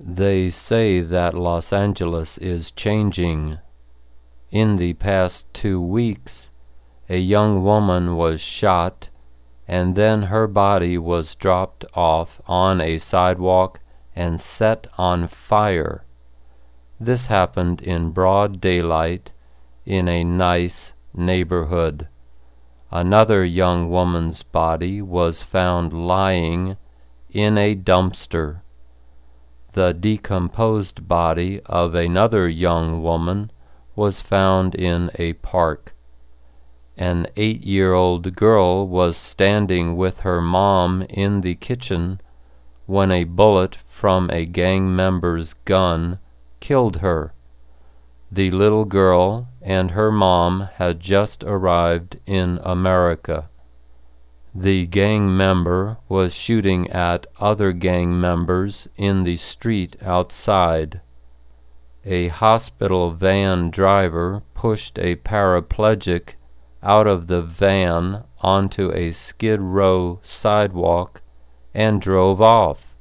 They say that Los Angeles is changing. In the past 2 weeks, a young woman was shot, and then her body was dropped off on a sidewalk and set on fire. This happened in broad daylight in a nice neighborhood. Another young woman's body was found lying in a dumpster. The decomposed body of another young woman was found in a park. An 8-year-old girl was standing with her mom in the kitchen when a bullet from a gang member's gun killed her. The little girl and her mom had just arrived in America. The gang member was shooting at other gang members in the street outside. A hospital van driver pushed a paraplegic out of the van onto a Skid Row sidewalk and drove off.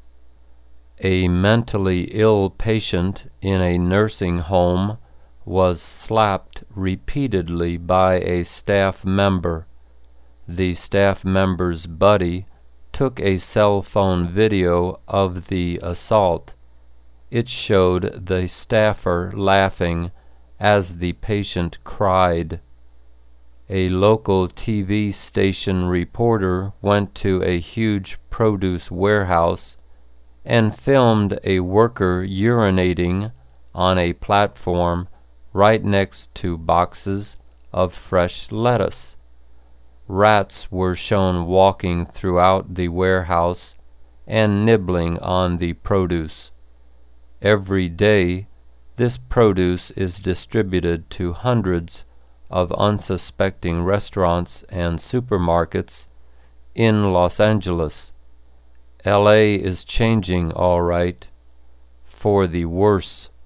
A mentally ill patient in a nursing home was slapped repeatedly by a staff member. The staff member's buddy took a cell phone video of the assault. It showed the staffer laughing as the patient cried. A local TV station reporter went to a huge produce warehouse and filmed a worker urinating on a platform right next to boxes of fresh lettuce. Rats were shown walking throughout the warehouse and nibbling on the produce. Every day, this produce is distributed to hundreds of unsuspecting restaurants and supermarkets in Los Angeles. LA is changing all right, for the worse.